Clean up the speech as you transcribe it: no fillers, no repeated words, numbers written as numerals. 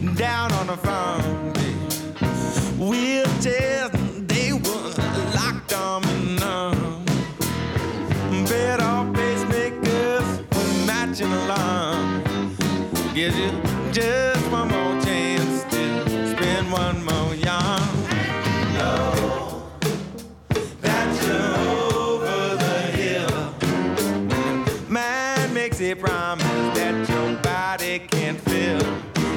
down on the farm. Wheelchairs, they were locked on me numb. Bed off pacemakers, matching alarm. Guess you just